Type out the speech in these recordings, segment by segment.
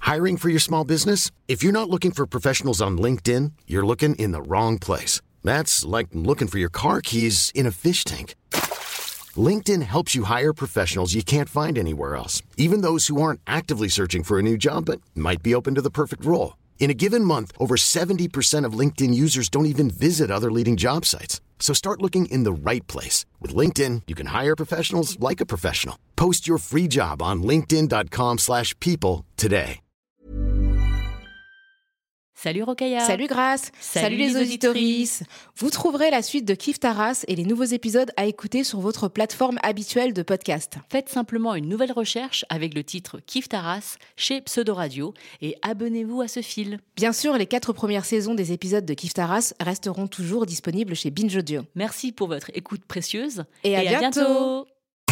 Hiring for your small business? If you're not looking for professionals on LinkedIn, you're looking in the wrong place. That's like looking for your car keys in a fish tank. LinkedIn helps you hire professionals you can't find anywhere else, even those who aren't actively searching for a new job but might be open to the perfect role. In a given month, over 70% of LinkedIn users don't even visit other leading job sites. So start looking in the right place. With LinkedIn, you can hire professionals like a professional. Post your free job on linkedin.com/people today. Salut Rokhaya. Salut Grace. Salut les auditorices. Vous trouverez la suite de Kif Taras et les nouveaux épisodes à écouter sur votre plateforme habituelle de podcast. Faites simplement une nouvelle recherche avec le titre Kif Taras chez Pseudo Radio et abonnez-vous à ce fil. Bien sûr, les 4 premières saisons des épisodes de Kif Taras resteront toujours disponibles chez Binge Audio. Merci pour votre écoute précieuse et à bientôt.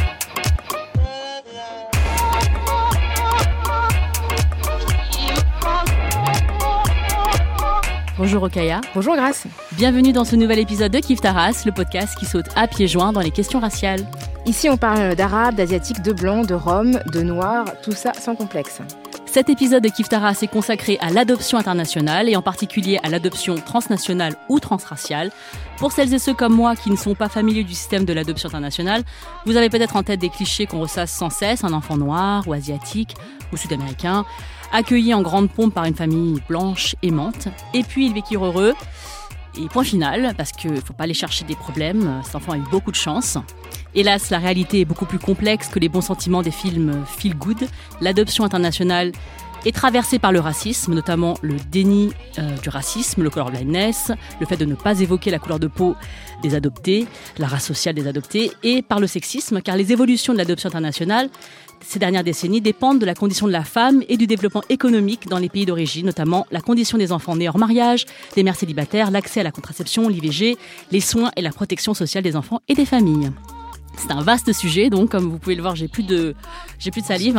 Bonjour Rokhaya. Bonjour Grace. Bienvenue dans ce nouvel épisode de Kif Taras, le podcast qui saute à pieds joints dans les questions raciales. Ici, on parle d'arabes, d'asiatiques, de blancs, de roms, de noirs, tout ça sans complexe. Cet épisode de Kif Taras est consacré à l'adoption internationale et en particulier à l'adoption transnationale ou transraciale. Pour celles et ceux comme moi qui ne sont pas familiers du système de l'adoption internationale, vous avez peut-être en tête des clichés qu'on ressasse sans cesse, un enfant noir ou asiatique ou sud-américain, accueilli en grande pompe par une famille blanche aimante, et puis ils vécurent heureux. Et point final, parce qu'il ne faut pas aller chercher des problèmes, cet enfant a eu beaucoup de chance. Hélas, la réalité est beaucoup plus complexe que les bons sentiments des films feel good. L'adoption internationale est traversée par le racisme, notamment le déni du racisme, le colorblindness, le fait de ne pas évoquer la couleur de peau des adoptés, la race sociale des adoptés, et par le sexisme, car les évolutions de l'adoption internationale ces dernières décennies dépendent de la condition de la femme et du développement économique dans les pays d'origine, notamment la condition des enfants nés hors mariage, des mères célibataires, l'accès à la contraception, l'IVG, les soins et la protection sociale des enfants et des familles. C'est un vaste sujet, donc comme vous pouvez le voir, j'ai plus de salive.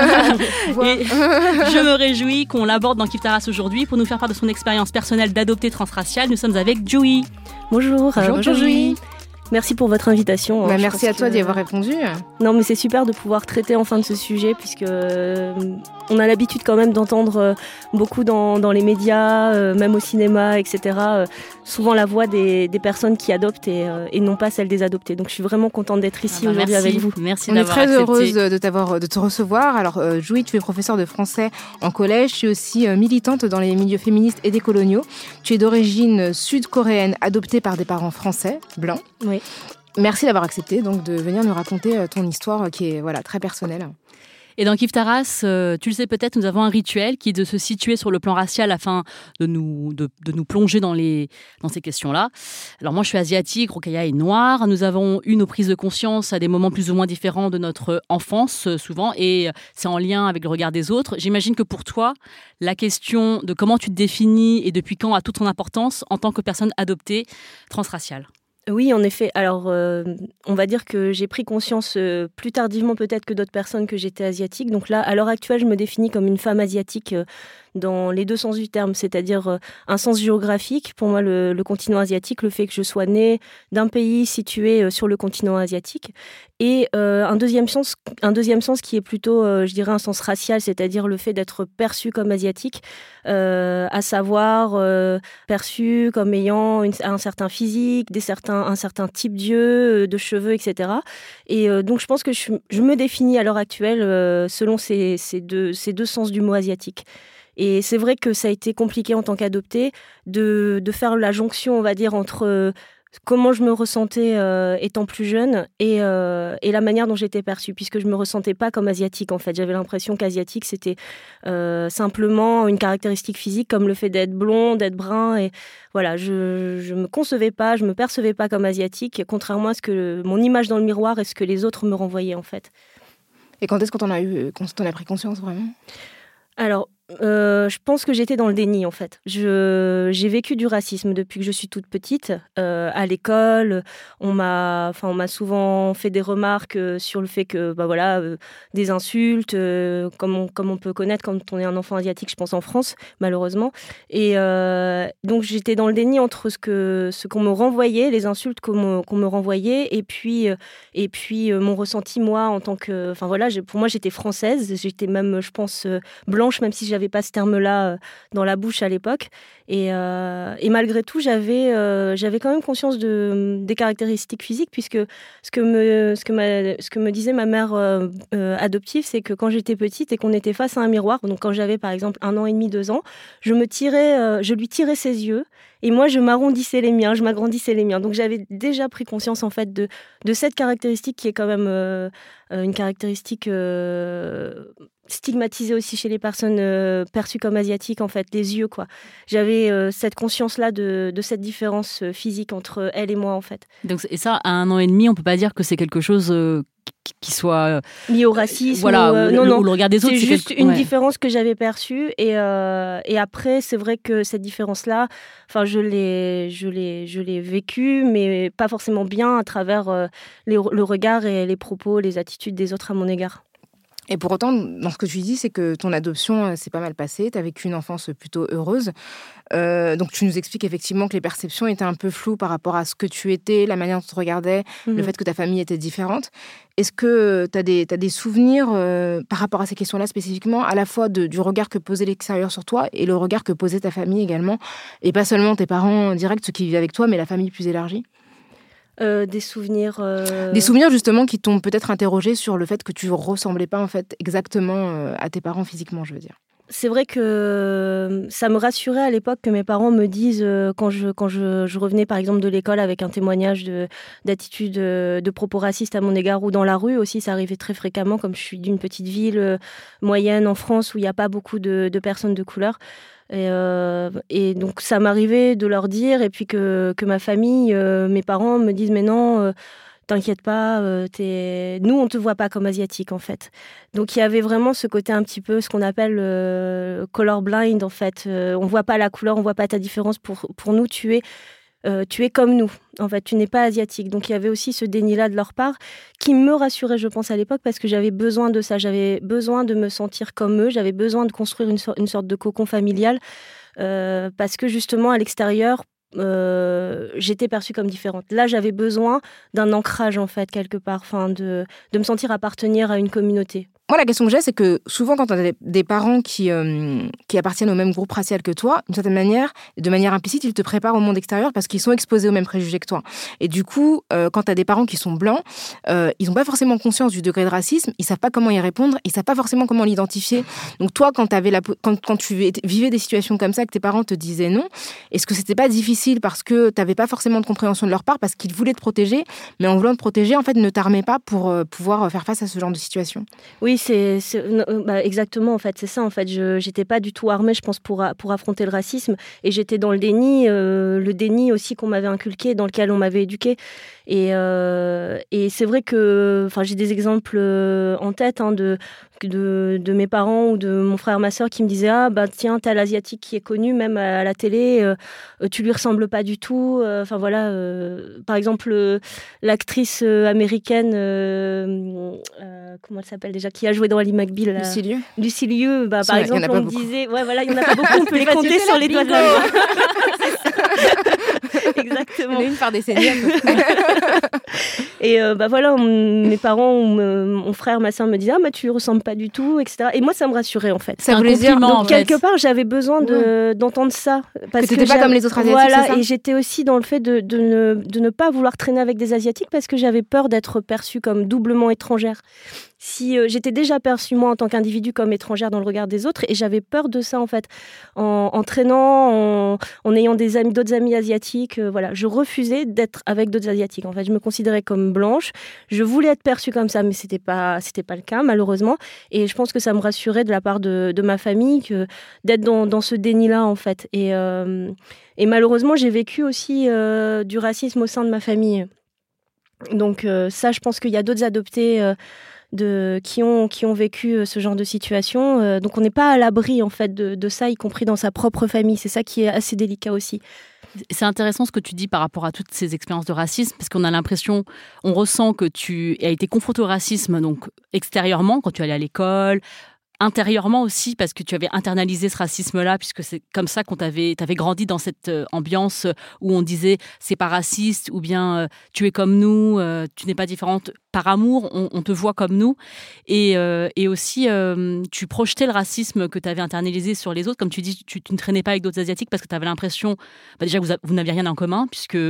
Et je me réjouis qu'on l'aborde dans Kif Taras aujourd'hui pour nous faire part de son expérience personnelle d'adoptée transraciale. Nous sommes avec Joey. Bonjour Joey. Merci pour votre invitation. Merci à toi d'y avoir répondu. Non, mais c'est super de pouvoir traiter enfin de ce sujet puisque on a l'habitude quand même d'entendre beaucoup dans les médias, même au cinéma, etc. Souvent la voix des personnes qui adoptent et non pas celle des adoptés. Donc je suis vraiment contente d'être ici aujourd'hui avec vous. Merci on d'avoir accepté. On est très heureuse de te recevoir. Alors Joey, tu es professeure de français en collège. Tu es aussi militante dans les milieux féministes et décoloniaux. Tu es d'origine sud-coréenne, adoptée par des parents français, blancs. Oui. Merci d'avoir accepté donc de venir nous raconter ton histoire qui est très personnelle. Et dans Kif Taras, tu le sais peut-être, nous avons un rituel qui est de se situer sur le plan racial afin de nous plonger dans ces questions-là. Alors moi, je suis asiatique, Rokhaya est noire. Nous avons eu nos prises de conscience à des moments plus ou moins différents de notre enfance, souvent, et c'est en lien avec le regard des autres. J'imagine que pour toi, la question de comment tu te définis et depuis quand a toute son importance en tant que personne adoptée transraciale. Oui, en effet. Alors, on va dire que j'ai pris conscience plus tardivement peut-être que d'autres personnes que j'étais asiatique. Donc là, à l'heure actuelle, je me définis comme une femme asiatique dans les deux sens du terme, c'est-à-dire un sens géographique. Pour moi, le continent asiatique, le fait que je sois née d'un pays situé sur le continent asiatique. Et un deuxième sens qui est plutôt, je dirais, un sens racial, c'est-à-dire le fait d'être perçue comme asiatique, à savoir perçue comme ayant un certain physique, un certain type d'yeux, de cheveux, etc. Et donc, je pense que je me définis à l'heure actuelle selon ces deux sens du mot asiatique. Et c'est vrai que ça a été compliqué en tant qu'adoptée de faire la jonction, on va dire, entre comment je me ressentais étant plus jeune et la manière dont j'étais perçue, puisque je ne me ressentais pas comme asiatique, en fait. J'avais l'impression qu'asiatique, c'était simplement une caractéristique physique, comme le fait d'être blond, d'être brun. Et voilà, je ne me concevais pas, je ne me percevais pas comme asiatique, contrairement à ce que mon image dans le miroir et ce que les autres me renvoyaient, en fait. Et quand est-ce qu'on t'en a pris conscience, vraiment ? Alors, je pense que j'étais dans le déni, en fait. J'ai vécu du racisme depuis que je suis toute petite. À l'école, on m'a souvent fait des remarques sur le fait que, des insultes, comme on peut connaître quand on est un enfant asiatique, je pense en France, malheureusement. Et donc, j'étais dans le déni entre ce qu'on me renvoyait, les insultes qu'on me renvoyait, et puis mon ressenti, moi, en tant que... pour moi, j'étais française. J'étais même, je pense, blanche, même si j'avais j'avais pas ce terme-là dans la bouche à l'époque. Et malgré tout, j'avais quand même conscience des caractéristiques physiques, puisque ce que me disait ma mère adoptive, c'est que quand j'étais petite et qu'on était face à un miroir, donc quand j'avais par exemple 1 an et demi, 2 ans, je lui tirais ses yeux et moi je m'agrandissais les miens. Donc j'avais déjà pris conscience en fait de cette caractéristique qui est quand même une caractéristique stigmatisée aussi chez les personnes perçues comme asiatiques, en fait, les yeux, quoi. J'avais cette conscience-là de cette différence physique entre elle et moi, en fait. Donc, et ça, à 1 an et demi, on peut pas dire que c'est quelque chose qui soit lié au racisme, voilà, non, ou le regard des autres. C'est juste une différence que j'avais perçue, et après, c'est vrai que cette différence-là, enfin, je l'ai vécue, mais pas forcément bien à travers le regard et les propos, les attitudes des autres à mon égard. Et pour autant, dans ce que tu dis, c'est que ton adoption s'est pas mal passée, tu as vécu une enfance plutôt heureuse. Donc tu nous expliques effectivement que les perceptions étaient un peu floues par rapport à ce que tu étais, la manière dont tu te regardais, le fait que ta famille était différente. Est-ce que tu as des souvenirs par rapport à ces questions-là spécifiquement, à la fois du regard que posait l'extérieur sur toi et le regard que posait ta famille également, et pas seulement tes parents directs, ceux qui vivaient avec toi, mais la famille plus élargie? Des souvenirs justement qui t'ont peut-être interrogé sur le fait que tu ressemblais pas en fait exactement à tes parents physiquement, je veux dire. C'est vrai que ça me rassurait à l'époque que mes parents me disent, quand je revenais par exemple de l'école avec un témoignage d'attitude, de propos racistes à mon égard, ou dans la rue aussi, ça arrivait très fréquemment, comme je suis d'une petite ville moyenne en France où il n'y a pas beaucoup de personnes de couleur. Et donc ça m'arrivait de leur dire, et puis que ma famille, mes parents me disent mais non, t'inquiète pas, nous on te voit pas comme asiatique en fait. Donc il y avait vraiment ce côté un petit peu ce qu'on appelle color blind en fait. On voit pas la couleur, on voit pas ta différence. Pour nous tu es comme nous, en fait, tu n'es pas asiatique. Donc il y avait aussi ce déni-là de leur part qui me rassurait, je pense, à l'époque, parce que j'avais besoin de ça. J'avais besoin de me sentir comme eux, j'avais besoin de construire une sorte de cocon familial, parce que justement, à l'extérieur, j'étais perçue comme différente. Là, j'avais besoin d'un ancrage, en fait, quelque part, de me sentir appartenir à une communauté. Moi, la question que j'ai, c'est que souvent, quand tu as des parents qui appartiennent au même groupe racial que toi, d'une certaine manière, de manière implicite, ils te préparent au monde extérieur parce qu'ils sont exposés aux mêmes préjugés que toi. Et du coup, quand tu as des parents qui sont blancs, ils n'ont pas forcément conscience du degré de racisme, ils ne savent pas comment y répondre, ils ne savent pas forcément comment l'identifier. Donc toi, quand tu vivais des situations comme ça, que tes parents te disaient non, est-ce que c'était pas difficile parce que tu n'avais pas forcément de compréhension de leur part, parce qu'ils voulaient te protéger, mais en voulant te protéger, en fait, ne t'armaient pas pour pouvoir faire face à ce genre de situation? Oui, exactement, en fait, c'est ça. En fait, j'étais pas du tout armée, je pense, pour affronter le racisme, et j'étais dans le déni aussi qu'on m'avait inculqué, dans lequel on m'avait éduquée. Et c'est vrai que, enfin, j'ai des exemples en tête de mes parents ou de mon frère, ma sœur qui me disaient tiens, t'as l'asiatique qui est connu même à la télé, tu lui ressembles pas du tout. Enfin voilà, par exemple l'actrice américaine, comment elle s'appelle déjà, qui a joué dans Ali McBeal, Lucy Liu, par exemple, on me disait, ouais voilà, il y en a pas beaucoup, on peut les compter sur les doigts de la main. Exactement. Une par décennie. Et voilà, mes parents, mon frère, ma soeur me disaient tu lui ressembles pas du tout, etc. Et moi, ça me rassurait en fait. Ça voulait dire, donc quelque part, j'avais besoin d'entendre ça, parce que t'étais pas comme les autres asiatiques. Voilà, c'est ça. et j'étais aussi dans le fait de ne pas vouloir traîner avec des asiatiques, parce que j'avais peur d'être perçue comme doublement étrangère. Si j'étais déjà perçue moi en tant qu'individu comme étrangère dans le regard des autres, et j'avais peur de ça en fait, en traînant, en ayant d'autres amis asiatiques, voilà, je refusais d'être avec d'autres asiatiques. En fait, je me considérais comme blanche, je voulais être perçue comme ça, mais c'était pas le cas malheureusement. Et je pense que ça me rassurait de la part de ma famille d'être dans ce déni-là en fait. Et malheureusement, j'ai vécu aussi du racisme au sein de ma famille. Donc ça, je pense qu'il y a d'autres adoptés qui ont vécu ce genre de situation. Donc on n'est pas à l'abri en fait de ça, y compris dans sa propre famille. C'est ça qui est assez délicat aussi. C'est intéressant ce que tu dis par rapport à toutes ces expériences de racisme, parce qu'on a l'impression, on ressent que tu as été confronté au racisme donc extérieurement, quand tu allais à l'école, intérieurement aussi, parce que tu avais internalisé ce racisme-là, puisque c'est comme ça t'avais grandi dans cette ambiance où on disait c'est pas raciste, ou bien tu es comme nous, tu n'es pas différente. Par amour, on te voit comme nous. Et aussi, tu projetais le racisme que tu avais internalisé sur les autres. Comme tu dis, tu ne traînais pas avec d'autres Asiatiques parce que tu avais l'impression déjà que vous n'aviez rien en commun, puisque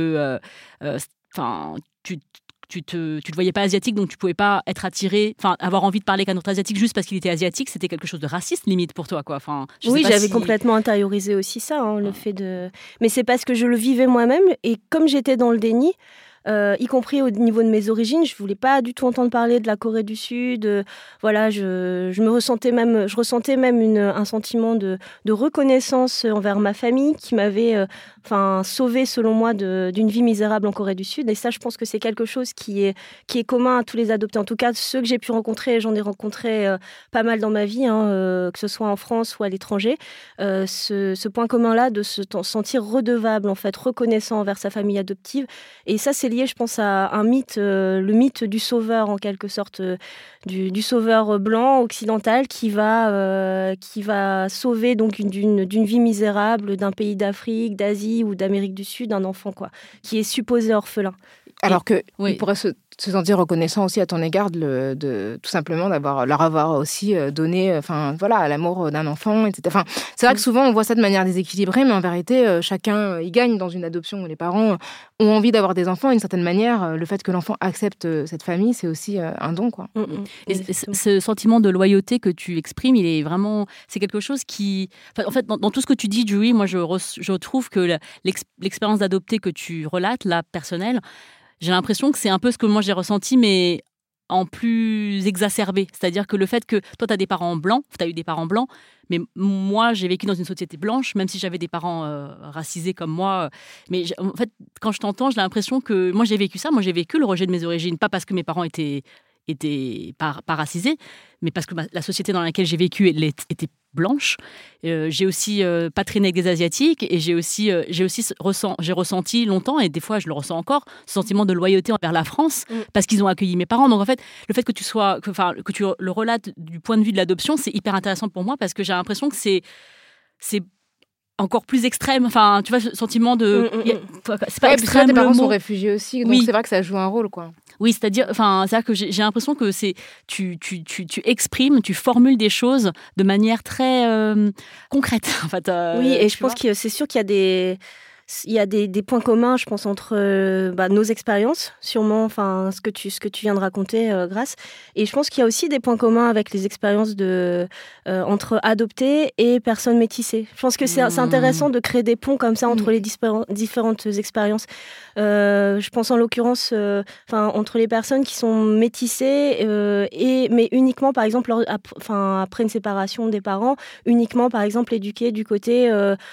tu te voyais pas asiatique, donc tu pouvais pas être attiré, avoir envie de parler qu'un autre asiatique juste parce qu'il était asiatique, c'était quelque chose de raciste limite pour toi, quoi. Oui, j'avais complètement intériorisé aussi ça, le fait de. Mais c'est parce que je le vivais moi-même et comme j'étais dans le déni. Y compris au niveau de mes origines, je voulais pas du tout entendre parler de la Corée du Sud. Voilà, je ressentais même un sentiment de reconnaissance envers ma famille qui m'avait sauvée selon moi d'une vie misérable en Corée du Sud. Et ça, je pense que c'est quelque chose qui est commun à tous les adoptés. En tout cas, ceux que j'ai pu rencontrer, j'en ai rencontré pas mal dans ma vie, que ce soit en France ou à l'étranger. Ce point commun-là de se sentir redevable, en fait, reconnaissant envers sa famille adoptive. Et ça, c'est lié, je pense, à un mythe, le mythe du sauveur, en quelque sorte, du sauveur blanc occidental qui va sauver donc d'une vie misérable d'un pays d'Afrique, d'Asie ou d'Amérique du Sud un enfant, quoi, qui est supposé orphelin. Alors il pourrait se sentir reconnaissant aussi à ton égard de tout simplement leur avoir aussi donné à l'amour d'un enfant, etc. C'est vrai que souvent on voit ça de manière déséquilibrée, mais en vérité chacun y gagne dans une adoption où les parents ont envie d'avoir des enfants. D'une certaine manière, le fait que l'enfant accepte cette famille, c'est aussi un don, quoi. Et ce sentiment de loyauté que tu exprimes, c'est quelque chose qui, en fait, dans tout ce que tu dis, Julie, moi je trouve que l'expérience d'adopter que tu relates, la personnelle, j'ai l'impression que c'est un peu ce que moi j'ai ressenti, mais en plus exacerbé. C'est-à-dire que le fait que toi, tu as des parents blancs, tu as eu des parents blancs, mais moi, j'ai vécu dans une société blanche, même si j'avais des parents racisés comme moi. Mais en fait, quand je t'entends, j'ai l'impression que moi, j'ai vécu ça. Moi, j'ai vécu le rejet de mes origines, pas parce que mes parents étaient pas racisés, mais parce que la société dans laquelle j'ai vécu était blanche. J'ai aussi pas traîné avec des Asiatiques et j'ai ressenti longtemps, et des fois je le ressens encore, ce sentiment de loyauté envers la France parce qu'ils ont accueilli mes parents. Donc en fait, le fait que tu le relates du point de vue de l'adoption, c'est hyper intéressant pour moi parce que j'ai l'impression que c'est encore plus extrême. Enfin, tu vois, ce sentiment de... C'est pas extrême, tes parents sont réfugiés aussi, donc c'est vrai que ça joue un rôle, quoi. Oui, c'est-à-dire que j'ai l'impression que tu exprimes, tu formules des choses de manière très concrète. En fait, oui, et je pense que c'est sûr qu'il y a des points communs, je pense, entre nos expériences, sûrement, ce que tu viens de raconter, Grâce. Et je pense qu'il y a aussi des points communs avec les expériences entre adoptés et personnes métissées. Je pense que c'est intéressant de créer des ponts comme ça entre les différentes expériences. Je pense en l'occurrence entre les personnes qui sont métissées, mais uniquement, par exemple, après une séparation des parents, uniquement, par exemple, éduquées du côté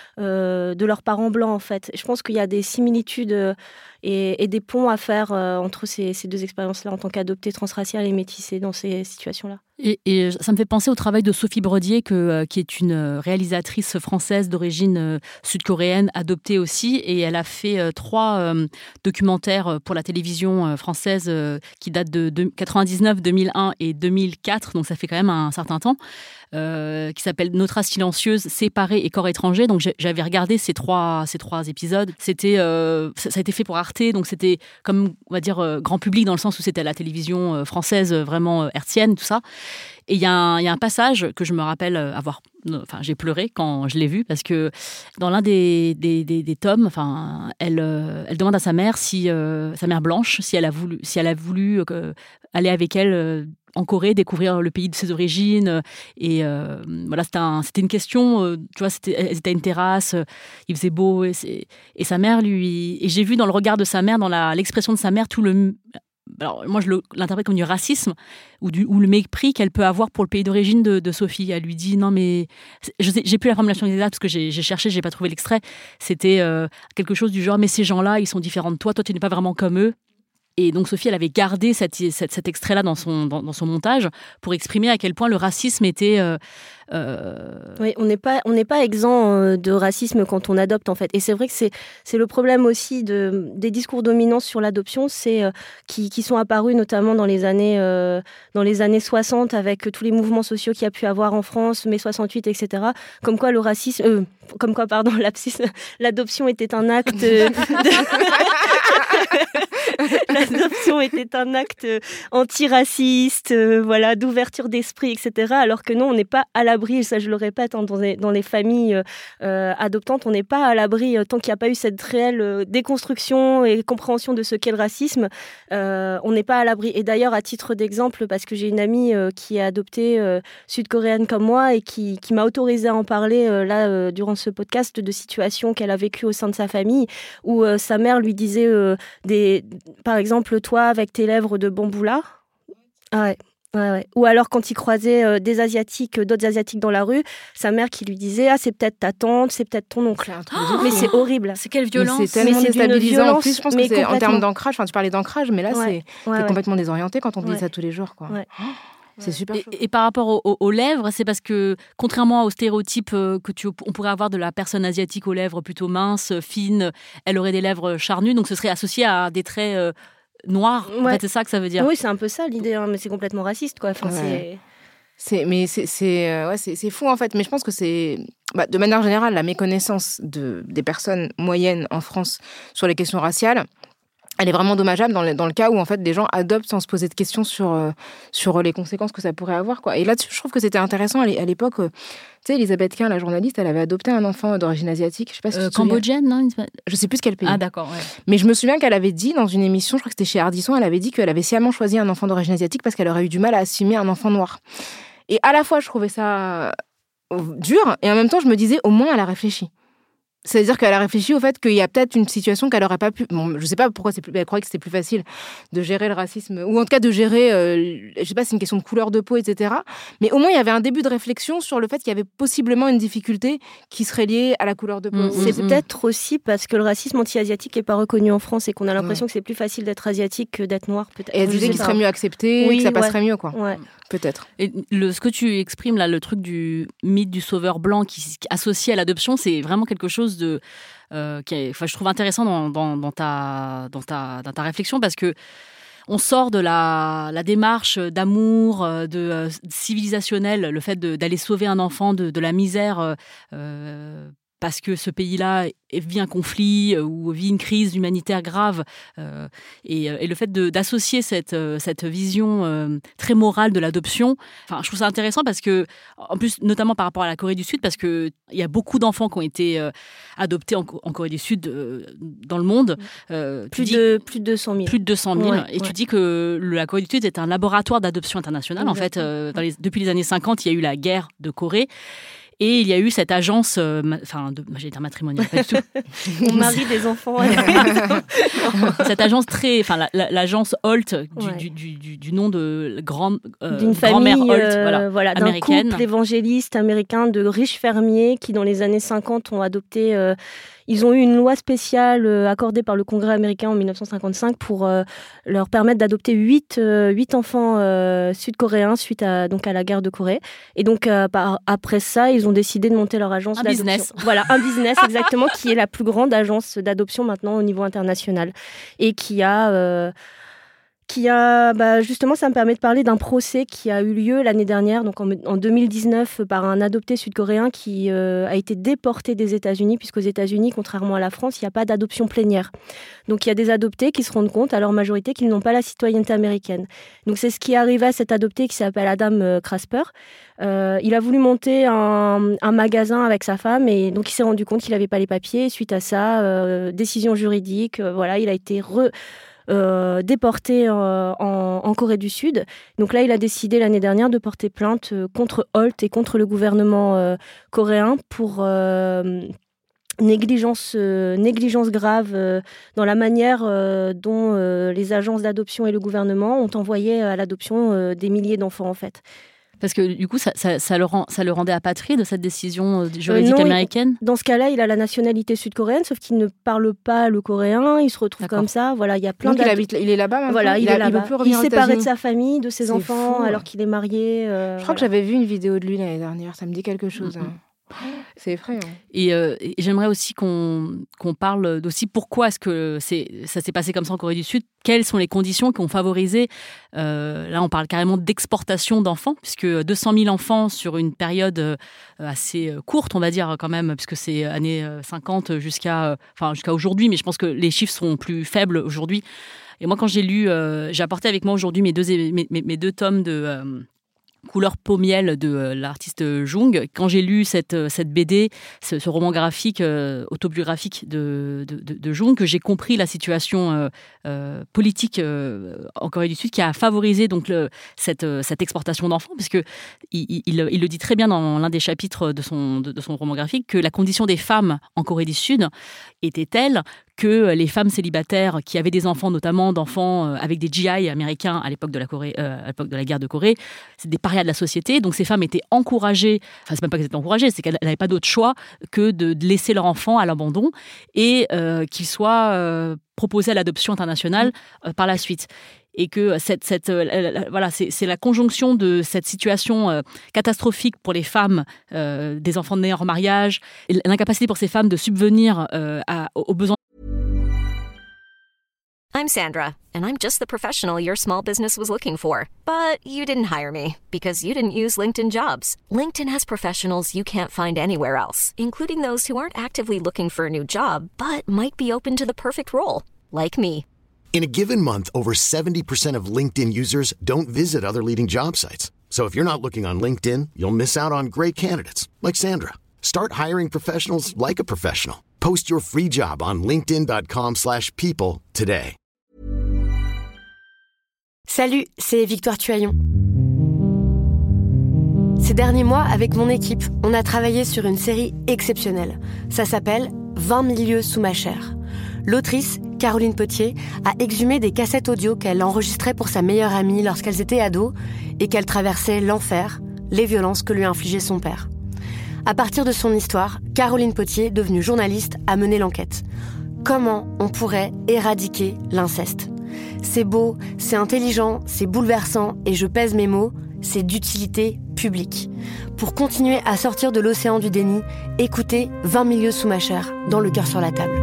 de leurs parents blancs, en fait. Je pense qu'il y a des similitudes et des ponts à faire entre ces deux expériences-là en tant qu'adoptée transraciale et métissée dans ces situations-là. Et ça me fait penser au travail de Sophie Brodier, qui est une réalisatrice française d'origine sud-coréenne, adoptée aussi, et elle a fait 3 documentaires pour la télévision française qui datent de 99, 2001 et 2004, donc ça fait quand même un certain temps, qui s'appelle Nos traces silencieuses, Séparés et corps étrangers. Donc j'avais regardé ces trois épisodes. C'était ça a été fait pour Arte, donc c'était comme, on va dire, grand public, dans le sens où c'était la télévision française vraiment hertzienne, tout ça. Et il y a un passage que je me rappelle j'ai pleuré quand je l'ai vu, parce que dans l'un des tomes, elle demande à sa mère, sa mère blanche, si elle a voulu aller avec elle en Corée, découvrir le pays de ses origines. Et voilà, c'était une question, tu vois, elle était à une terrasse, il faisait beau, et sa mère et j'ai vu dans le regard de sa mère, dans l'expression de sa mère, tout le... Alors, moi, je l'interprète comme du racisme ou le mépris qu'elle peut avoir pour le pays d'origine de Sophie. Elle lui dit, non, mais... j'ai plus la formulation exacte parce que j'ai cherché, j'ai pas trouvé l'extrait. C'était quelque chose du genre, mais ces gens-là, ils sont différents de toi tu n'es pas vraiment comme eux. Et donc Sophie, elle avait gardé cet extrait-là dans son montage pour exprimer à quel point le racisme était Oui, on n'est pas exempt de racisme quand on adopte en fait. Et c'est vrai que c'est le problème aussi des discours dominants sur l'adoption, c'est qui sont apparus notamment dans les années 60 avec tous les mouvements sociaux qu'il y a pu avoir en France, mai 68, etc. Comme quoi l'adoption était un acte l'adoption était un acte antiraciste, d'ouverture d'esprit, etc. Alors que non, on n'est pas à l'abri, ça je le répète, dans les familles adoptantes, on n'est pas à l'abri tant qu'il n'y a pas eu cette réelle déconstruction et compréhension de ce qu'est le racisme, on n'est pas à l'abri. Et d'ailleurs, à titre d'exemple, parce que j'ai une amie qui est adoptée sud-coréenne comme moi et qui m'a autorisée à en parler durant ce podcast de situations qu'elle a vécues au sein de sa famille, où sa mère lui disait par exemple, toi, avec tes lèvres de bambou là. Ouais. Ou alors, quand il croisait d'autres Asiatiques dans la rue, sa mère qui lui disait « Ah, c'est peut-être ta tante, c'est peut-être ton oncle. » Mais c'est horrible. C'est quelle violence. Mais c'est tellement déstabilisant. En plus, je pense que c'est en termes d'ancrage, tu parlais d'ancrage, mais là, t'es complètement désorienté quand on te dit ça tous les jours, quoi. Ouais. C'est super chaud. Et par rapport aux lèvres, c'est parce que, contrairement aux stéréotypes on pourrait avoir de la personne asiatique aux lèvres plutôt minces, fines, elle aurait des lèvres charnues, donc ce serait associé à des traits noirs. En fait, c'est ça que ça veut dire. Oui, c'est un peu ça l'idée, hein, mais c'est complètement raciste, quoi. Enfin, c'est fou, en fait. Mais je pense que c'est... de manière générale, la méconnaissance des personnes moyennes en France sur les questions raciales, elle est vraiment dommageable dans le cas où en fait des gens adoptent sans se poser de questions sur les conséquences que ça pourrait avoir, quoi. Et là-dessus, je trouve que c'était intéressant à l'époque. Tu sais, Elisabeth Quint, la journaliste, elle avait adopté un enfant d'origine asiatique. Je sais pas si tu te souviens. Cambodgienne, non? Je sais plus quel pays. Ah d'accord. Ouais. Mais je me souviens qu'elle avait dit dans une émission, je crois que c'était chez Ardisson, elle avait dit qu'elle avait sciemment choisi un enfant d'origine asiatique parce qu'elle aurait eu du mal à assimiler un enfant noir. Et à la fois, je trouvais ça dur, et en même temps, je me disais, au moins, elle a réfléchi. C'est-à-dire qu'elle a réfléchi au fait qu'il y a peut-être une situation qu'elle n'aurait pas pu... Bon, je sais pas pourquoi elle croyait que c'était plus facile de gérer le racisme, ou en tout cas de gérer, je sais pas, c'est une question de couleur de peau, etc. Mais au moins, il y avait un début de réflexion sur le fait qu'il y avait possiblement une difficulté qui serait liée à la couleur de peau. C'est peut-être aussi parce que le racisme anti-asiatique n'est pas reconnu en France et qu'on a l'impression que c'est plus facile d'être asiatique que d'être noir, peut-être. Et elle disait qu'il serait mieux accepté, que ça passerait mieux, quoi. Ouais. Peut-être. Et ce que tu exprimes là, le truc du mythe du sauveur blanc qui associé à l'adoption, c'est vraiment quelque chose je trouve intéressant dans ta réflexion, parce que on sort de la démarche d'amour, civilisationnelle, le fait d'aller sauver un enfant de la misère parce que ce pays-là vit un conflit ou vit une crise humanitaire grave. Et le fait d'associer cette vision très morale de l'adoption, je trouve ça intéressant parce que, en plus, notamment par rapport à la Corée du Sud, parce qu'il y a beaucoup d'enfants qui ont été adoptés en Corée du Sud dans le monde. Plus de 200 000. Plus de 200 000. Et tu dis que la Corée du Sud est un laboratoire d'adoption internationale. En fait, depuis les années 50, il y a eu la guerre de Corée. Et il y a eu cette agence, j'allais dire matrimoniale, pas du tout. On marie des enfants. Cette agence l'agence Holt, du nom de d'une famille Holt, américaine. D'un couple évangéliste américain de riches fermiers qui, dans les années 50, ont adopté... Ils ont eu une loi spéciale accordée par le Congrès américain en 1955 pour leur permettre d'adopter 8 enfants sud-coréens suite à la guerre de Corée. Et donc, après ça, ils ont décidé de monter leur agence d'adoption. Business. Voilà, un business exactement, qui est la plus grande agence d'adoption maintenant au niveau international. Et qui a justement, ça me permet de parler d'un procès qui a eu lieu l'année dernière, donc en 2019, par un adopté sud-coréen qui a été déporté des États-Unis, puisqu'aux États-Unis, contrairement à la France, il n'y a pas d'adoption plénière. Donc il y a des adoptés qui se rendent compte, à leur majorité, qu'ils n'ont pas la citoyenneté américaine. Donc c'est ce qui est arrivé à cet adopté qui s'appelle Adam Krasper. Il a voulu monter un magasin avec sa femme, et donc il s'est rendu compte qu'il n'avait pas les papiers. Suite à ça, décision juridique, il a été déporté en Corée du Sud. Donc là, il a décidé l'année dernière de porter plainte contre Holt et contre le gouvernement coréen pour négligence grave dans la manière dont les agences d'adoption et le gouvernement ont envoyé à l'adoption des milliers d'enfants, en fait. Parce que du coup, ça le rendait apatride, cette décision juridique américaine. Dans ce cas-là, il a la nationalité sud-coréenne, sauf qu'il ne parle pas le coréen. Il se retrouve comme ça. Voilà, il y a plein. Donc il est là-bas maintenant. Voilà, il est là-bas. Il est séparé de sa famille, de ses c'est enfants, fou, alors qu'il est marié. Je crois que j'avais vu une vidéo de lui l'année dernière. Ça me dit quelque chose. C'est effrayant. Et j'aimerais aussi qu'on parle aussi pourquoi est-ce que ça s'est passé comme ça en Corée du Sud. Quelles sont les conditions qui ont favorisé, là on parle carrément d'exportation d'enfants, puisque 200 000 enfants sur une période assez courte, on va dire quand même, puisque c'est années 50 jusqu'à aujourd'hui, mais je pense que les chiffres sont plus faibles aujourd'hui. Et moi quand j'ai lu, j'ai apporté avec moi aujourd'hui mes deux tomes de... Couleur peau miel de l'artiste Jung. Quand j'ai lu cette BD, ce roman graphique, autobiographique de Jung, que j'ai compris la situation politique en Corée du Sud qui a favorisé donc cette exportation d'enfants, parce que il le dit très bien dans l'un des chapitres de son roman graphique, que la condition des femmes en Corée du Sud était telle que les femmes célibataires qui avaient des enfants, notamment d'enfants avec des GI américains à l'époque de la guerre de Corée, c'est des parias de la société. Donc ces femmes étaient encouragées, enfin c'est même pas qu'elles étaient encouragées, c'est qu'elles n'avaient pas d'autre choix que de laisser leur enfant à l'abandon et qu'ils soient proposés à l'adoption internationale par la suite. Et que c'est la conjonction de cette situation catastrophique pour les femmes, des enfants nés hors mariage, et l'incapacité pour ces femmes de subvenir aux besoins. I'm Sandra, and I'm just the professional your small business was looking for. But you didn't hire me because you didn't use LinkedIn Jobs. LinkedIn has professionals you can't find anywhere else, including those who aren't actively looking for a new job, but might be open to the perfect role, like me. In a given month, over 70% of LinkedIn users don't visit other leading job sites. So if you're not looking on LinkedIn, you'll miss out on great candidates like Sandra. Start hiring professionals like a professional. Post your free job on linkedin.com/people today. Salut, c'est Victoire Tuaillon. Ces derniers mois, avec mon équipe, on a travaillé sur une série exceptionnelle. Ça s'appelle 20 000 lieues sous ma chair. L'autrice, Caroline Potier, a exhumé des cassettes audio qu'elle enregistrait pour sa meilleure amie lorsqu'elles étaient ados et qu'elle traversait l'enfer, les violences que lui infligeait son père. À partir de son histoire, Caroline Potier, devenue journaliste, a mené l'enquête. Comment on pourrait éradiquer l'inceste ? C'est beau, c'est intelligent, c'est bouleversant et je pèse mes mots, c'est d'utilité publique. Pour continuer à sortir de l'océan du déni, écoutez 20 000 lieues sous ma chair, dans Le cœur sur la table.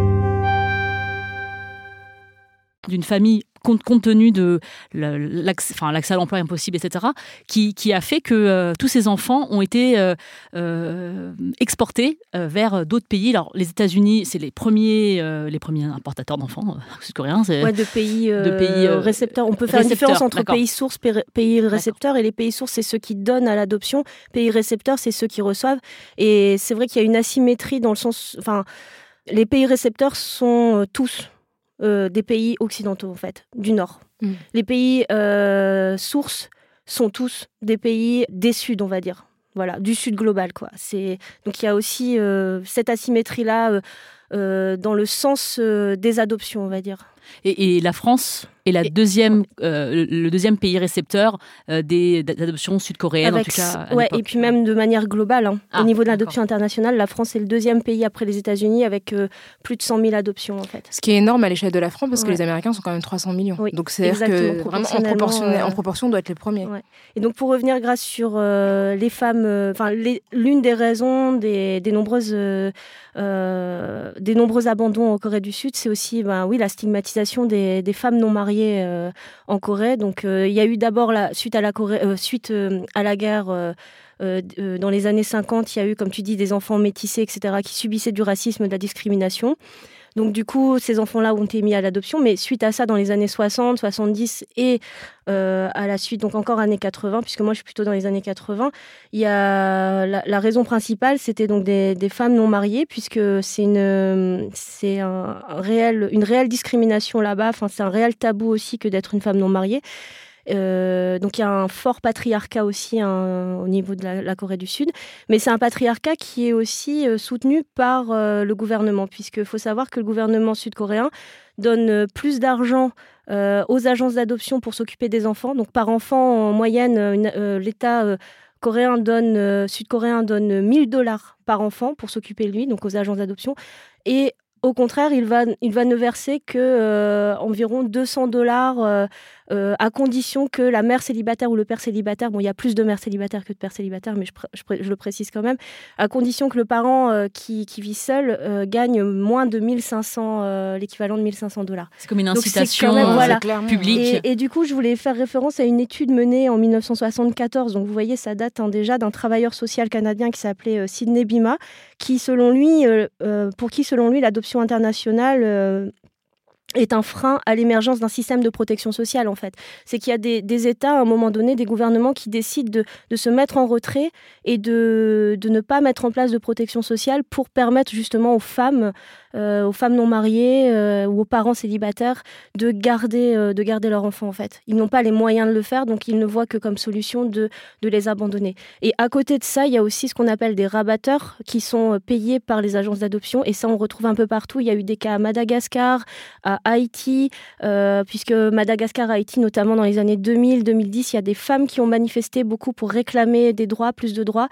D'une famille compte tenu de l'accès à l'emploi impossible, etc., qui a fait que tous ces enfants ont été exportés vers d'autres pays. Alors, les États-Unis, c'est les premiers importateurs d'enfants sud-coréens. De pays récepteurs. On peut faire une différence entre pays sources, pays récepteurs, et les pays sources, c'est ceux qui donnent à l'adoption. Pays récepteurs, c'est ceux qui reçoivent. Et c'est vrai qu'il y a une asymétrie dans le sens... Enfin, les pays récepteurs sont tous des pays occidentaux, en fait, du Nord. Les pays sources sont tous des pays des Suds, on va dire. Voilà, du Sud global, quoi. Donc il y a aussi cette asymétrie-là dans le sens des adoptions, on va dire. Et la France est le deuxième pays récepteur d'adoptions sud-coréennes, en tout cas. Et puis même de manière globale. Au niveau de l'adoption internationale, la France est le deuxième pays après les États-Unis avec plus de 100 000 adoptions, en fait. Ce qui est énorme à l'échelle de la France, parce que les Américains sont quand même 300 millions. Oui, donc c'est-à-dire que vraiment en proportion, on doit être les premiers. Ouais. Et donc pour revenir grâce sur les femmes, l'une des raisons des nombreux abandons en Corée du Sud, c'est aussi la stigmatisation des femmes non mariées en Corée. Donc il y a eu d'abord suite à la guerre dans les années 50, il y a eu, comme tu dis, des enfants métissés, etc., qui subissaient du racisme, de la discrimination. Donc du coup, ces enfants-là ont été mis à l'adoption, mais suite à ça, dans les années 60, 70 et à la suite, donc encore années 80, puisque moi je suis plutôt dans les années 80, il y a la raison principale, c'était donc des femmes non mariées, puisque c'est une réelle discrimination là-bas, enfin c'est un réel tabou aussi que d'être une femme non mariée. Donc il y a un fort patriarcat aussi au niveau de la Corée du Sud, mais c'est un patriarcat qui est aussi soutenu par le gouvernement, puisqu'il faut savoir que le gouvernement sud-coréen donne plus d'argent aux agences d'adoption pour s'occuper des enfants. Donc par enfant, en moyenne, l'État sud-coréen donne $1 000 par enfant pour s'occuper de lui, donc aux agences d'adoption. Et au contraire, il va ne verser que environ $200 à condition que la mère célibataire ou le père célibataire, bon, il y a plus de mères célibataires que de pères célibataires, mais je le précise quand même, à condition que le parent qui vit seul gagne moins de 1500, l'équivalent de $1 500. C'est comme une incitation publique. Et du coup, je voulais faire référence à une étude menée en 1974. Donc, vous voyez, ça date déjà d'un travailleur social canadien qui s'appelait Sidney Bima, pour qui, selon lui, l'adoption internationale est un frein à l'émergence d'un système de protection sociale, en fait. C'est qu'il y a des États, à un moment donné, des gouvernements qui décident de se mettre en retrait et de ne pas mettre en place de protection sociale pour permettre justement aux femmes non mariées ou aux parents célibataires de garder leur enfant, en fait. Ils n'ont pas les moyens de le faire, donc ils ne voient que comme solution de les abandonner. Et à côté de ça, il y a aussi ce qu'on appelle des rabatteurs qui sont payés par les agences d'adoption, et ça, on retrouve un peu partout. Il y a eu des cas à Madagascar, à Haïti, puisque Madagascar, Haïti, notamment dans les années 2000-2010, il y a des femmes qui ont manifesté beaucoup pour réclamer des droits, plus de droits,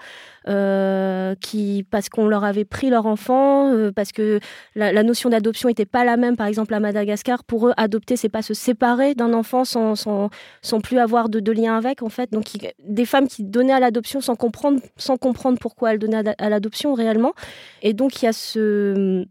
parce qu'on leur avait pris leur enfant, parce que la notion d'adoption n'était pas la même, par exemple à Madagascar. Pour eux, adopter, c'est pas se séparer d'un enfant sans plus avoir de lien avec, en fait. Donc des femmes qui donnaient à l'adoption sans comprendre pourquoi elles donnaient à l'adoption réellement. Et donc il y a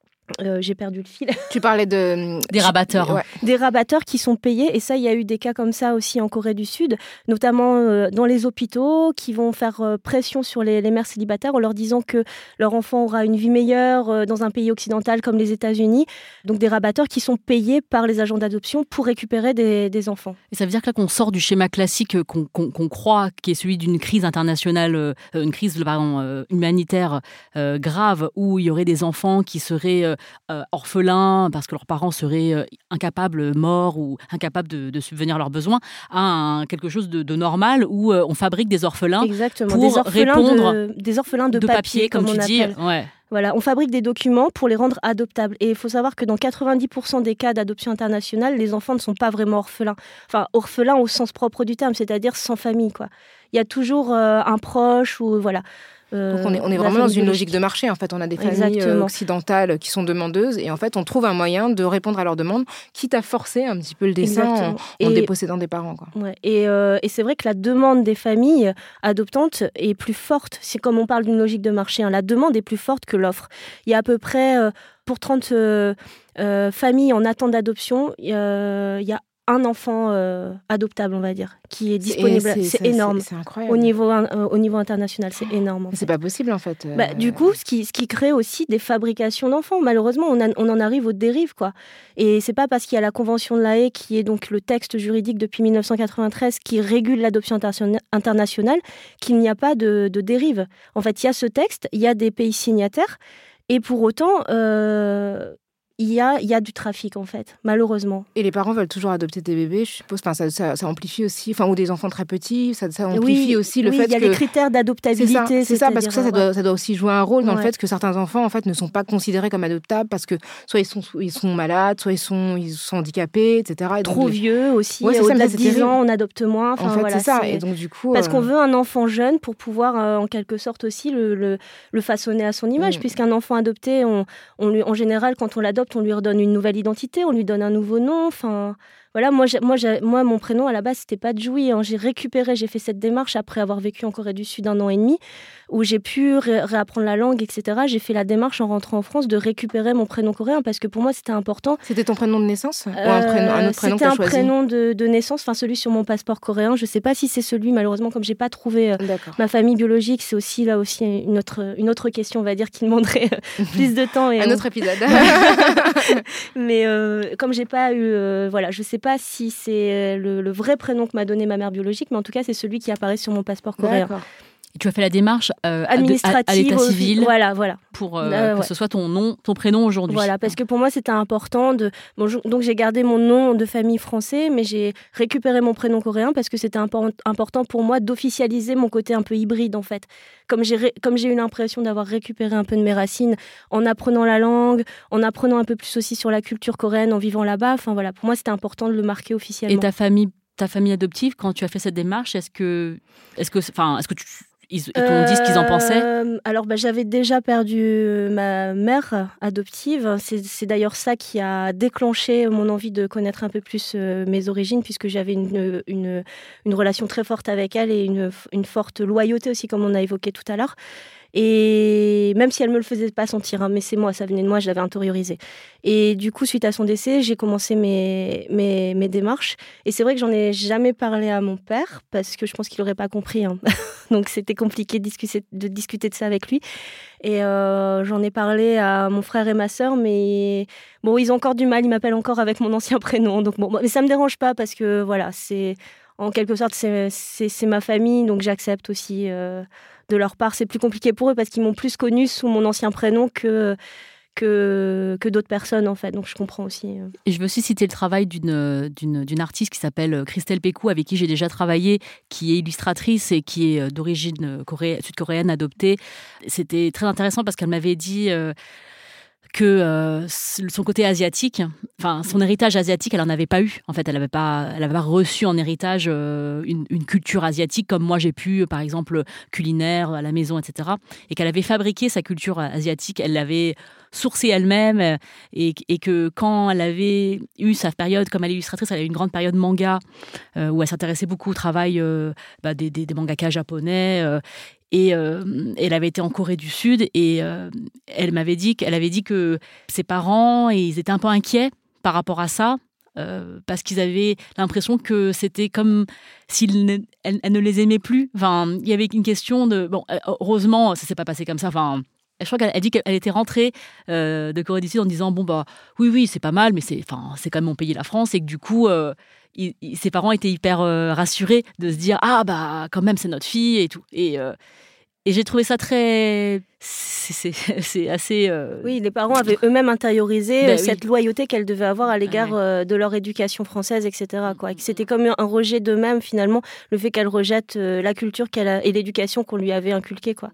j'ai perdu le fil. Tu parlais des rabatteurs. Ouais. Des rabatteurs qui sont payés. Et ça, il y a eu des cas comme ça aussi en Corée du Sud, notamment dans les hôpitaux, qui vont faire pression sur les mères célibataires en leur disant que leur enfant aura une vie meilleure dans un pays occidental comme les États-Unis. Donc des rabatteurs qui sont payés par les agents d'adoption pour récupérer des enfants. Et ça veut dire que là, qu'on sort du schéma classique qu'on croit, qui est celui d'une crise internationale, une crise humanitaire grave, où il y aurait des enfants qui seraient orphelins parce que leurs parents seraient incapables, morts ou incapables de subvenir à leurs besoins, à quelque chose de normal où on fabrique des orphelins. Exactement, pour répondre des orphelins de papier, comme on tu appelle. dis. Ouais. Voilà, on fabrique des documents pour les rendre adoptables. Et il faut savoir que dans 90% des cas d'adoption internationale, les enfants ne sont pas vraiment orphelins. Enfin, orphelins au sens propre du terme, c'est-à-dire sans famille, quoi. Il y a toujours un proche ou voilà. Donc on est vraiment dans une logique de marché. En fait, on a des familles occidentales qui sont demandeuses et en fait, on trouve un moyen de répondre à leurs demandes, quitte à forcer un petit peu le dessin en dépossédant des parents, quoi. Ouais. Et c'est vrai que la demande des familles adoptantes est plus forte. C'est comme on parle d'une logique de marché. La demande est plus forte que l'offre. Il y a à peu près, pour 30 familles en attente d'adoption, il y a un enfant adoptable, on va dire, qui est disponible. C'est énorme. C'est incroyable. Au niveau international, c'est énorme. En fait. C'est pas possible, en fait. Du coup, ce qui crée aussi des fabrications d'enfants. Malheureusement, on en arrive aux dérives, quoi. Et c'est pas parce qu'il y a la Convention de La Haye, qui est donc le texte juridique depuis 1993, qui régule l'adoption internationale, qu'il n'y a pas de dérive. En fait, il y a ce texte, il y a des pays signataires, et pour autant... Il y a du trafic, en fait, malheureusement. Et les parents veulent toujours adopter des bébés, je suppose. Enfin, ça amplifie aussi, ou des enfants très petits, ça amplifie aussi le fait que... Oui, il y a les critères d'adoptabilité. C'est ça, parce que ça doit aussi jouer un rôle dans le fait que certains enfants, en fait, ne sont pas considérés comme adoptables parce que soit ils sont malades, soit ils sont handicapés, etc. Et trop vieux aussi, au-delà de 10 ans, on adopte moins. En fait, c'est ça. Et donc, du coup... Parce qu'on veut un enfant jeune pour pouvoir, en quelque sorte aussi, le façonner à son image, puisqu'un enfant adopté, en général, quand on l'adopte, on lui redonne une nouvelle identité, on lui donne un nouveau nom. Enfin, voilà, moi, mon prénom à la base, c'était pas Joui. J'ai fait cette démarche après avoir vécu en Corée du Sud 1 an et demi, où j'ai pu réapprendre la langue, etc. J'ai fait la démarche en rentrant en France de récupérer mon prénom coréen parce que pour moi, c'était important. C'était ton prénom de naissance ou un autre prénom que tu as choisi? C'était un prénom de naissance, celui sur mon passeport coréen. Je sais pas si c'est celui, malheureusement, comme j'ai pas trouvé ma famille biologique, c'est aussi là aussi une autre question, on va dire, qui demanderait plus de temps. Et un autre épisode. Mais comme j'ai pas eu, je sais pas si c'est le vrai prénom que m'a donné ma mère biologique, mais en tout cas, c'est celui qui apparaît sur mon passeport coréen. D'accord. Et tu as fait la démarche administrative à l'état civil. Voilà. Pour que ce soit ton prénom aujourd'hui. Voilà, parce que pour moi, c'était important donc j'ai gardé mon nom de famille français, mais j'ai récupéré mon prénom coréen parce que c'était important pour moi d'officialiser mon côté un peu hybride, en fait. Comme j'ai eu l'impression d'avoir récupéré un peu de mes racines en apprenant la langue, en apprenant un peu plus aussi sur la culture coréenne, en vivant là-bas. Enfin, voilà, pour moi, c'était important de le marquer officiellement. Et ta famille adoptive, quand tu as fait cette démarche, est-ce que ils t'ont dit ce qu'ils en pensaient? Alors, j'avais déjà perdu ma mère adoptive. C'est d'ailleurs ça qui a déclenché mon envie de connaître un peu plus mes origines, puisque j'avais une relation très forte avec elle et une forte loyauté aussi, comme on a évoqué tout à l'heure. Et même si elle me le faisait pas sentir, mais c'est moi, ça venait de moi, je l'avais intériorisé. Et du coup, suite à son décès, j'ai commencé mes démarches. Et c'est vrai que j'en ai jamais parlé à mon père, parce que je pense qu'il aurait pas compris. Donc c'était compliqué de discuter de ça avec lui. Et j'en ai parlé à mon frère et ma sœur, mais bon, ils ont encore du mal, ils m'appellent encore avec mon ancien prénom. Donc bon, mais ça me dérange pas, parce que voilà, en quelque sorte, c'est ma famille, donc j'accepte aussi. De leur part, c'est plus compliqué pour eux parce qu'ils m'ont plus connue sous mon ancien prénom que d'autres personnes, en fait. Donc, je comprends aussi. Et je veux aussi citer le travail d'une artiste qui s'appelle Christelle Pécou, avec qui j'ai déjà travaillé, qui est illustratrice et qui est d'origine sud-coréenne, adoptée. C'était très intéressant parce qu'elle m'avait dit... que son côté asiatique, enfin son héritage asiatique, elle en avait pas eu. En fait, elle avait pas reçu en héritage une culture asiatique comme moi j'ai pu, par exemple culinaire à la maison, etc. Et qu'elle avait fabriqué sa culture asiatique, elle l'avait sourcée elle-même, et que quand elle avait eu sa période, comme elle est illustratrice, elle a eu une grande période manga où elle s'intéressait beaucoup au travail des mangakas japonais. Et elle avait été en Corée du Sud et elle m'avait dit que ses parents, ils étaient un peu inquiets par rapport à ça parce qu'ils avaient l'impression que c'était comme elle ne les aimait plus. Enfin, il y avait une question de... Bon, heureusement, ça ne s'est pas passé comme ça. Enfin, je crois qu'elle dit qu'elle était rentrée de Corée du Sud en disant oui, c'est pas mal, mais c'est quand même mon pays, la France, et que du coup... ses parents étaient hyper rassurés de se dire quand même c'est notre fille et tout, et j'ai trouvé ça très c'est assez oui, les parents avaient eux-mêmes intériorisé cette loyauté qu'elles devaient avoir à l'égard de leur éducation française, etc. quoi. Et que c'était comme un rejet d'eux-mêmes, finalement, le fait qu'elles rejettent la culture et l'éducation qu'on lui avait inculquée, quoi.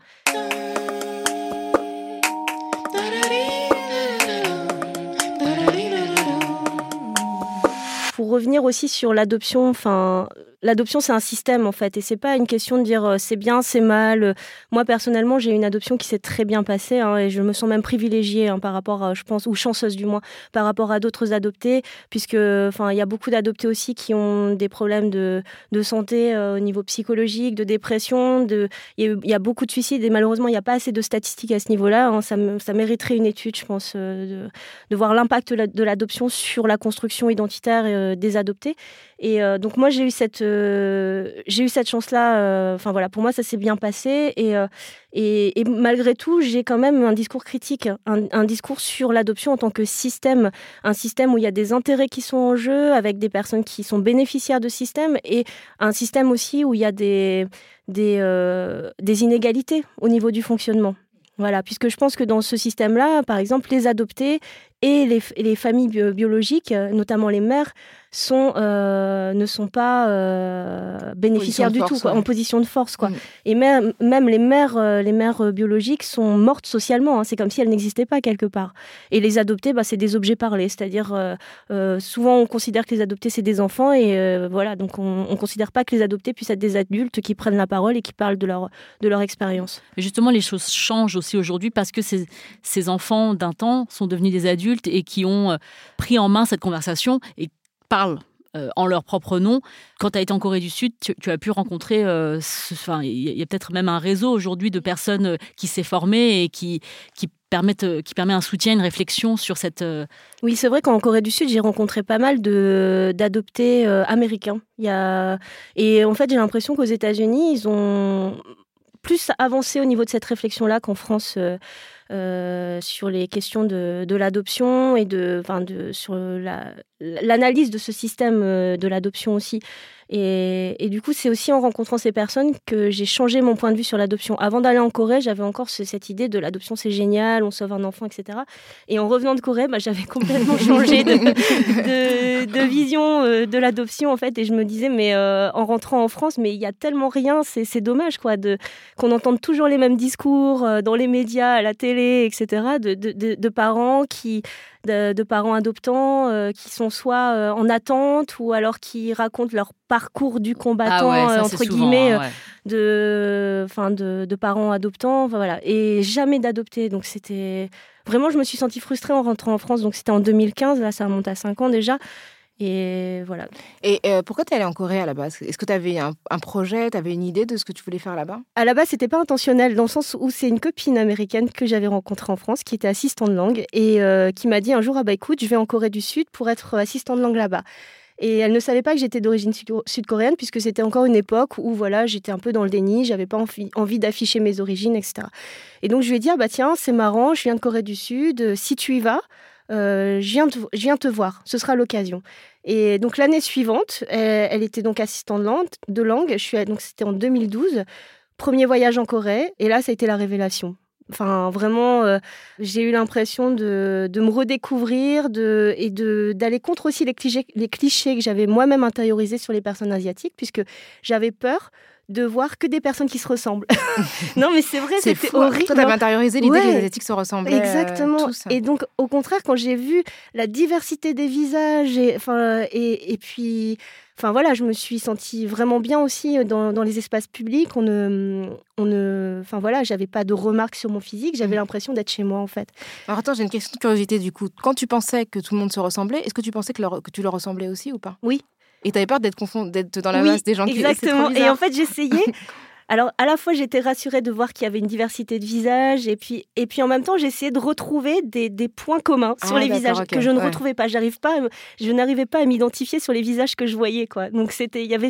Pour revenir aussi sur l'adoption, l'adoption, c'est un système, en fait, et c'est pas une question de dire c'est bien, c'est mal. Moi, personnellement, j'ai une adoption qui s'est très bien passée, et je me sens même privilégiée par rapport à, je pense, ou chanceuse du moins, par rapport à d'autres adoptés, puisque il y a beaucoup d'adoptés aussi qui ont des problèmes de santé au niveau psychologique, de dépression, il y a beaucoup de suicides, et malheureusement, il n'y a pas assez de statistiques à ce niveau-là. Ça mériterait une étude, je pense, de voir l'impact de l'adoption sur la construction identitaire des adoptés. Et donc moi j'ai eu cette chance-là. Pour moi ça s'est bien passé, et malgré tout j'ai quand même un discours critique, un discours sur l'adoption en tant que système, un système où il y a des intérêts qui sont en jeu avec des personnes qui sont bénéficiaires de ce système, et un système aussi où il y a des inégalités au niveau du fonctionnement. Voilà, puisque je pense que dans ce système-là, par exemple, les adoptés et les familles biologiques, notamment les mères, ne sont pas bénéficiaires du tout, en position de force, quoi. Et même les mères biologiques sont mortes socialement. C'est comme si elles n'existaient pas quelque part. Et les adoptés, c'est des objets parlés, c'est-à-dire souvent on considère que les adoptés c'est des enfants, et donc on considère pas que les adoptés puissent être des adultes qui prennent la parole et qui parlent de leur expérience. Mais justement, les choses changent aussi aujourd'hui parce que ces enfants d'un temps sont devenus des adultes et qui ont pris en main cette conversation et parlent en leur propre nom. Quand tu as été en Corée du Sud, tu as pu rencontrer... il y a peut-être même un réseau aujourd'hui de personnes qui s'est formé et qui permet un soutien, une réflexion sur cette... Oui, c'est vrai qu'en Corée du Sud, j'ai rencontré pas mal d'adoptés américains. Et en fait, j'ai l'impression qu'aux États-Unis, ils ont plus avancé au niveau de cette réflexion-là qu'en France. sur les questions de l'adoption et sur l'analyse de ce système de l'adoption aussi. Et du coup, c'est aussi en rencontrant ces personnes que j'ai changé mon point de vue sur l'adoption. Avant d'aller en Corée, j'avais encore cette idée de l'adoption, c'est génial, on sauve un enfant, etc. Et en revenant de Corée, j'avais complètement changé de vision de l'adoption, en fait. Et je me disais, mais en rentrant en France, mais il y a tellement rien, c'est dommage, quoi, qu'on entende toujours les mêmes discours dans les médias, à la télé, etc., de parents de parents adoptants qui sont soit en attente ou alors qui racontent leur parcours du combattant, entre guillemets, de parents adoptants, voilà, et jamais d'adoptés. Donc c'était vraiment, je me suis sentie frustrée en rentrant en France. Donc c'était en 2015, là ça remonte à 5 ans déjà. Et voilà. Et pourquoi tu es allée en Corée à la base ? Est-ce que tu avais un projet, tu avais une idée de ce que tu voulais faire là-bas ? À la base, c'était pas intentionnel, dans le sens où c'est une copine américaine que j'avais rencontrée en France, qui était assistante de langue, et qui m'a dit un jour, écoute, je vais en Corée du Sud pour être assistante de langue là-bas. Et elle ne savait pas que j'étais d'origine sud-coréenne, puisque c'était encore une époque où voilà, j'étais un peu dans le déni, j'avais pas envie d'afficher mes origines, etc. Et donc je lui ai dit, tiens, c'est marrant, je viens de Corée du Sud, si tu y vas, je viens te voir, ce sera l'occasion. Et donc l'année suivante, elle était donc assistante de langue, donc c'était en 2012, premier voyage en Corée, et là ça a été la révélation. Enfin, vraiment, j'ai eu l'impression de me redécouvrir et d'aller contre aussi les clichés que j'avais moi-même intériorisés sur les personnes asiatiques, puisque j'avais peur de voir que des personnes qui se ressemblent. Non, mais c'est vrai, c'était fou, horrible. Toi, t'avais intériorisé l'idée que les Asiatiques se ressemblaient. Exactement. Tous. Et donc, au contraire, quand j'ai vu la diversité des visages, et puis... Enfin voilà, je me suis sentie vraiment bien aussi dans les espaces publics. Enfin voilà, j'avais pas de remarques sur mon physique. J'avais l'impression d'être chez moi en fait. Alors attends, j'ai une question de curiosité du coup. Quand tu pensais que tout le monde se ressemblait, est-ce que tu pensais que tu leur ressemblais aussi ou pas ? Oui. Et t'avais peur d'être dans la masse des gens qui... Exactement. Et en fait, j'essayais. Alors, à la fois, j'étais rassurée de voir qu'il y avait une diversité de visages, et puis en même temps, j'essayais de retrouver des points communs sur les visages que je ne retrouvais pas. Je n'arrivais pas à m'identifier sur les visages que je voyais, quoi. Donc, il y avait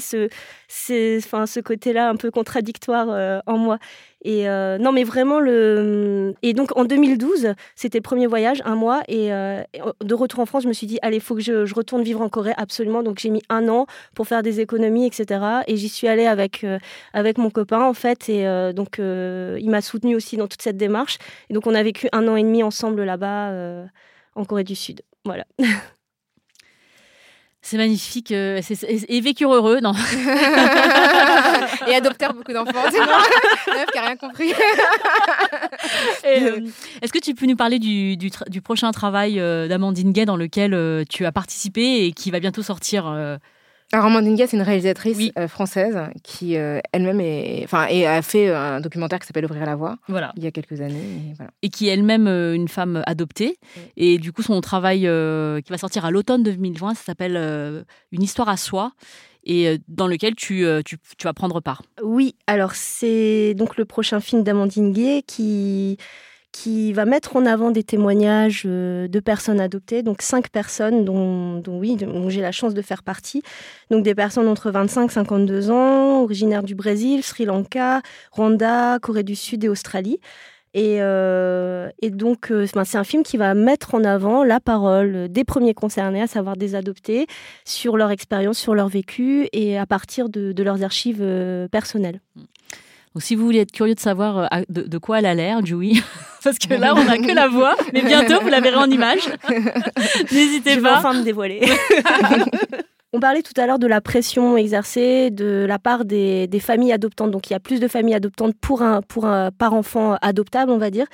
ce côté-là un peu contradictoire en moi. Et non, mais vraiment, et donc en 2012, c'était le premier voyage, 1 mois, et de retour en France, je me suis dit, allez, il faut que je retourne vivre en Corée, absolument. Donc j'ai mis 1 an pour faire des économies, etc. Et j'y suis allée avec mon copain, en fait, et donc il m'a soutenue aussi dans toute cette démarche. Et donc on a vécu 1 an et demi ensemble là-bas, en Corée du Sud. Voilà. C'est magnifique. Et vécurent heureux, non ? Et adoptèrent beaucoup d'enfants. C'est la meuf qui n'a rien compris. Est-ce que tu peux nous parler du prochain travail d'Amandine Gay dans lequel tu as participé et qui va bientôt sortir Alors, Amandine Gay, c'est une réalisatrice française qui elle-même a fait un documentaire qui s'appelle Ouvrir la voie il y a quelques années. Et qui est elle-même une femme adoptée. Et du coup, son travail qui va sortir à l'automne 2020, ça s'appelle Une histoire à soi, et dans lequel tu vas prendre part. Oui, alors c'est donc le prochain film d'Amandine Gay qui va mettre en avant des témoignages de personnes adoptées, donc 5 personnes dont j'ai la chance de faire partie. Donc des personnes entre 25 et 52 ans, originaires du Brésil, Sri Lanka, Rwanda, Corée du Sud et Australie. Et donc, c'est un film qui va mettre en avant la parole des premiers concernés, à savoir des adoptés, sur leur expérience, sur leur vécu, et à partir de leurs archives personnelles. Donc, si vous voulez être curieux de savoir de quoi elle a l'air, Joey, parce que là, on n'a que la voix, mais bientôt, vous la verrez en image. N'hésitez pas. Je vais enfin me dévoiler. On parlait tout à l'heure de la pression exercée de la part des familles adoptantes. Donc, il y a plus de familles adoptantes par enfant adoptable, on va dire.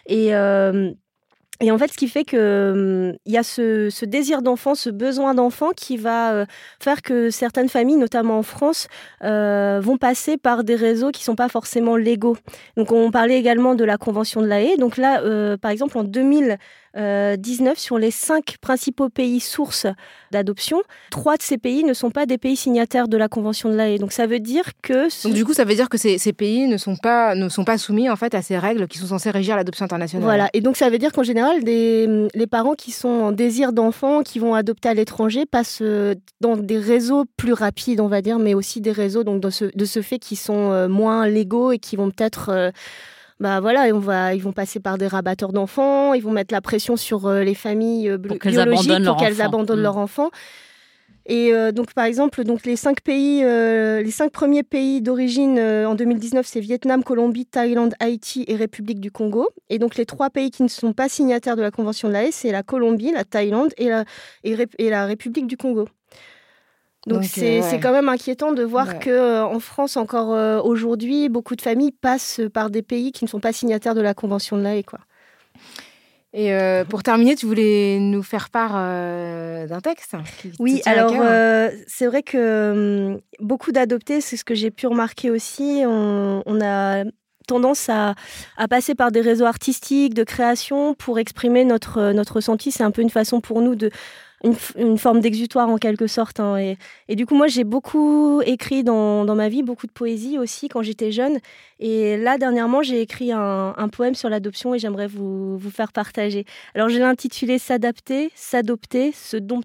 Et en fait, ce qui fait qu'il y a ce désir d'enfant, ce besoin d'enfant qui va faire que certaines familles, notamment en France, vont passer par des réseaux qui ne sont pas forcément légaux. Donc, on parlait également de la Convention de La Haye. Donc là, par exemple, en 2019, sur les 5 principaux pays sources d'adoption, 3 de ces pays ne sont pas des pays signataires de la Convention de La Haye. Donc ça veut dire que... Donc du coup, ça veut dire que ces pays ne sont pas soumis en fait à ces règles qui sont censées régir l'adoption internationale. Voilà, et donc ça veut dire qu'en général, les parents qui sont en désir d'enfant, qui vont adopter à l'étranger, passent dans des réseaux plus rapides, on va dire, mais aussi des réseaux donc de ce fait qui sont moins légaux et qui vont peut-être... voilà, ils vont passer par des rabatteurs d'enfants, ils vont mettre la pression sur les familles biologiques pour qu'elles abandonnent leurs enfants. Et donc, par exemple, les 5 premiers pays d'origine en 2019, c'est Vietnam, Colombie, Thaïlande, Haïti et République du Congo. Et donc, les 3 pays qui ne sont pas signataires de la Convention de l'AE, c'est la Colombie, la Thaïlande et la République du Congo. Donc c'est quand même inquiétant de voir qu'en France, encore aujourd'hui, beaucoup de familles passent par des pays qui ne sont pas signataires de la Convention de l'AE, quoi. Et pour terminer, tu voulais nous faire part d'un texte qui Oui, alors c'est vrai que beaucoup d'adoptés, c'est ce que j'ai pu remarquer aussi, on a tendance à passer par des réseaux artistiques, de création pour exprimer notre ressenti. C'est un peu une façon pour nous une forme d'exutoire en quelque sorte, hein. Et du coup, moi, j'ai beaucoup écrit dans ma vie, beaucoup de poésie aussi quand j'étais jeune. Et là, dernièrement, j'ai écrit un poème sur l'adoption et j'aimerais vous faire partager. Alors, je l'ai intitulé « S'adapter, s'adopter, se dompter ».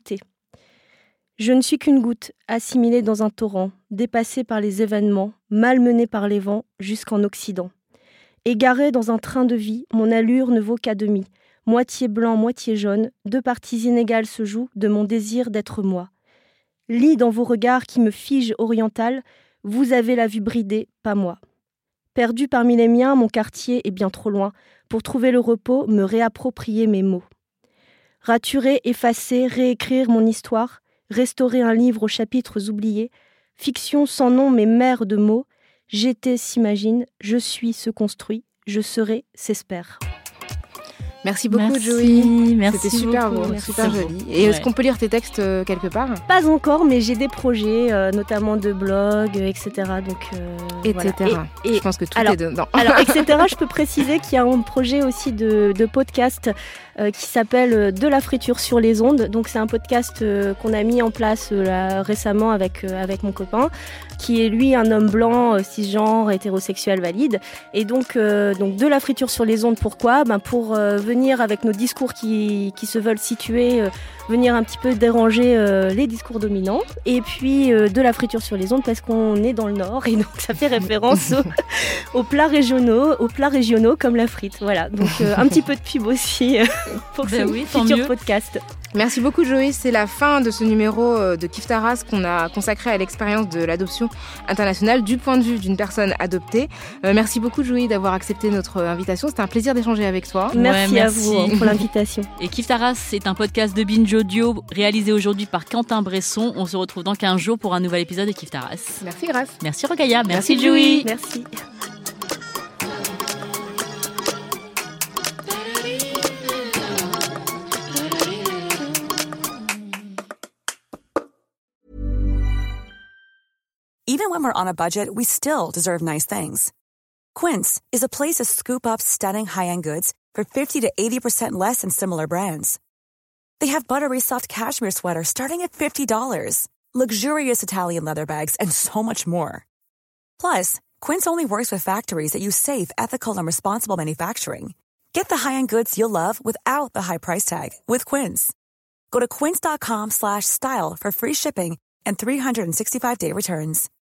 Je ne suis qu'une goutte, assimilée dans un torrent, dépassée par les événements, malmenée par les vents jusqu'en Occident. Égarée dans un train de vie, mon allure ne vaut qu'à demi. Moitié blanc, moitié jaune, 2 parties inégales se jouent de mon désir d'être moi. Lis dans vos regards qui me figent oriental, vous avez la vue bridée, pas moi. Perdu parmi les miens, mon quartier est bien trop loin. Pour trouver le repos, me réapproprier mes mots. Raturer, effacer, réécrire mon histoire, restaurer un livre aux chapitres oubliés, fiction sans nom mais mère de mots, j'étais s'imagine, je suis se construit, je serai s'espère. Merci beaucoup, Joey. Merci. C'était super beau, super joli. Et est-ce qu'on peut lire tes textes quelque part ? Pas encore, mais j'ai des projets, notamment de blog, etc. Donc, etc. Voilà. Et je pense que tout est dedans. Alors, etc. Je peux préciser qu'il y a un projet aussi de podcast qui s'appelle De la friture sur les ondes. Donc, c'est un podcast qu'on a mis en place récemment avec mon copain, qui est lui un homme blanc, cisgenre, hétérosexuel, valide. Et donc De la friture sur les ondes, pourquoi ? Pour venir avec nos discours qui se veulent situer, venir un petit peu déranger les discours dominants. Et puis De la friture sur les ondes parce qu'on est dans le Nord et donc ça fait référence aux plats régionaux comme la frite. Voilà, donc un petit peu de pub aussi pour ce futur podcast. Merci beaucoup, Joey. C'est la fin de ce numéro de Kif Taras qu'on a consacré à l'expérience de l'adoption internationale du point de vue d'une personne adoptée. Merci beaucoup, Joey, d'avoir accepté notre invitation. C'était un plaisir d'échanger avec toi. Merci à vous pour l'invitation. Et Kif Taras, c'est un podcast de Binge Audio réalisé aujourd'hui par Quentin Bresson. On se retrouve dans 15 jours pour un nouvel épisode de Kif Taras. Merci, Grace. Merci, Rokhaya. Merci, Joey. Merci. Even when we're on a budget, we still deserve nice things. Quince is a place to scoop up stunning high-end goods for 50 to 80% less than similar brands. They have buttery soft cashmere sweaters starting at $50, luxurious Italian leather bags, and so much more. Plus, Quince only works with factories that use safe, ethical, and responsible manufacturing. Get the high-end goods you'll love without the high price tag with Quince. Go to quince.com/style for free shipping and 365-day returns.